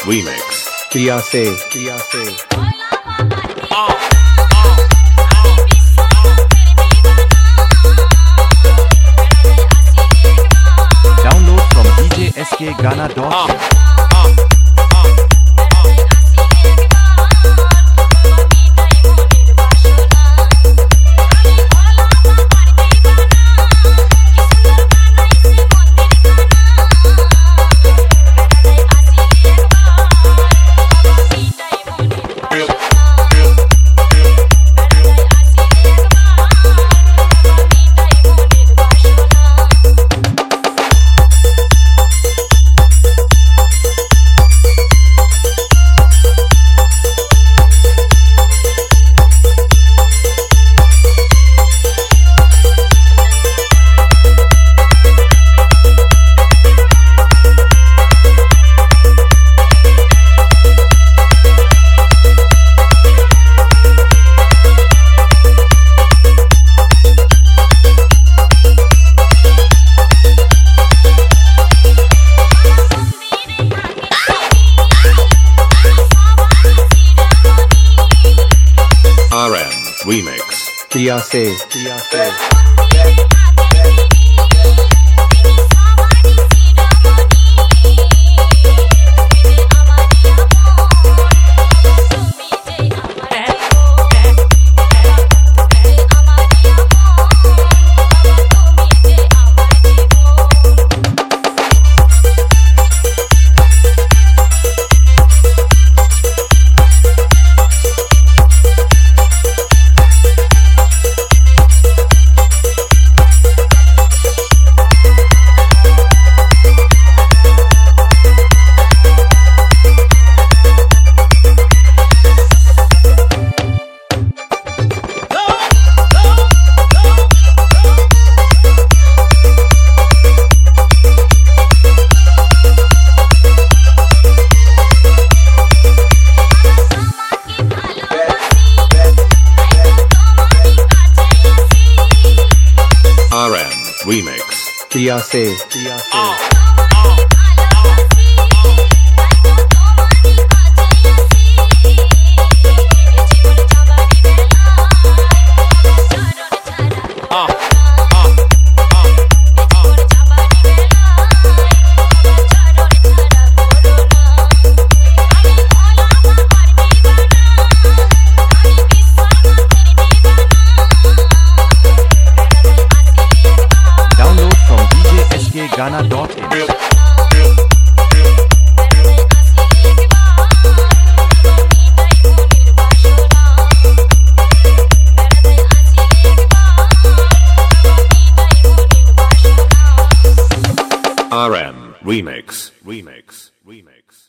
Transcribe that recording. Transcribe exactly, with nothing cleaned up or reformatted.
Remix. Priya से प्रिया से Download from d j s k ghana dot com. R M Remix. Priya से प्रिया से R M Remix. Priya से प्रिया से Download from d j s k ghana dot in. R M Remix. Remix. Remix.